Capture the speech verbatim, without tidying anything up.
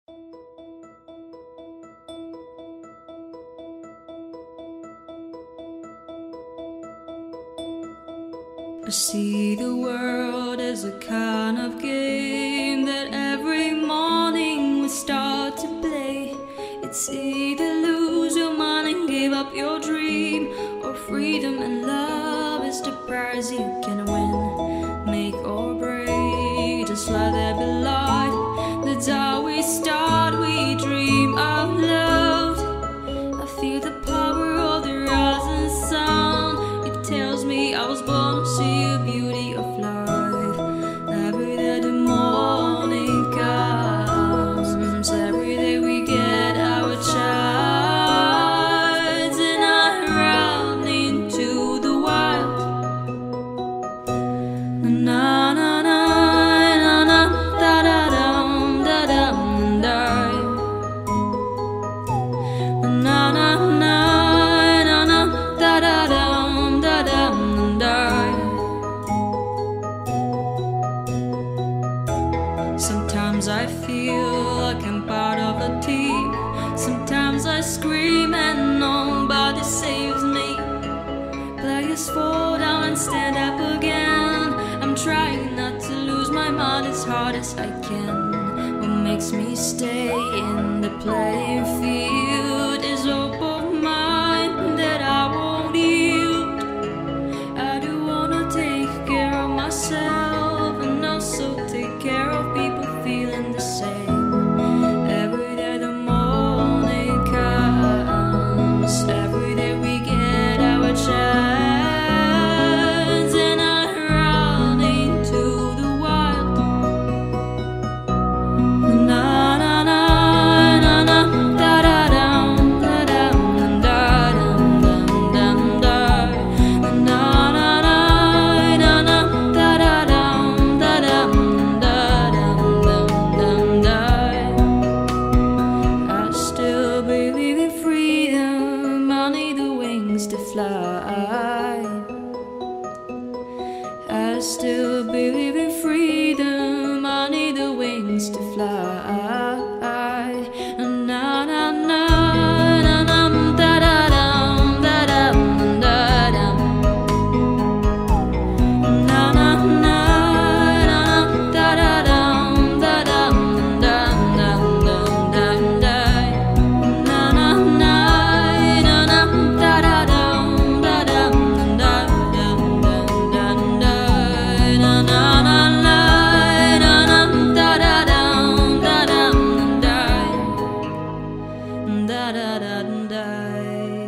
I see the world as a kind of game that every morning we start to play. It's either lose your mind and give up your dream, or freedom and love is the prize you can win. Make or break, just let there be light. That's how we start, we dream out loud. I feel the power of the rising sun. It tells me I was born to see the beauty of life. Every day the morning comes, every day we get our chance, and I run into the wild. Na na na na na da da dum da dum da. Na na na na na da da dum da dum da. Sometimes I feel like I'm part of a team. Sometimes I scream and nobody saves me. Players fall down and stand up again. I'm trying not to lose my mind as hard as I can. What makes me stay in the playing field is hope of mine that I won't yield. I do wanna take care of myself and also take care of people feeling the same. Every day the morning comes, every day we get our chance, and I run into the wild. Na na na na na da da dum da dum da dum dum dum da. Na na na na na da da dum da dum da dum dum dum da. I still believe in freedom. I need the wings to fly. I still believe in freedom. I need the wings to fly. Na na na na na da da dum da dum da dum. Na na na na da da dum da dum dum dum dum dum da. Na na na na na da da dum da dum da dum dum dum da. Na na na na na na da da dum da dum da. Da da da da.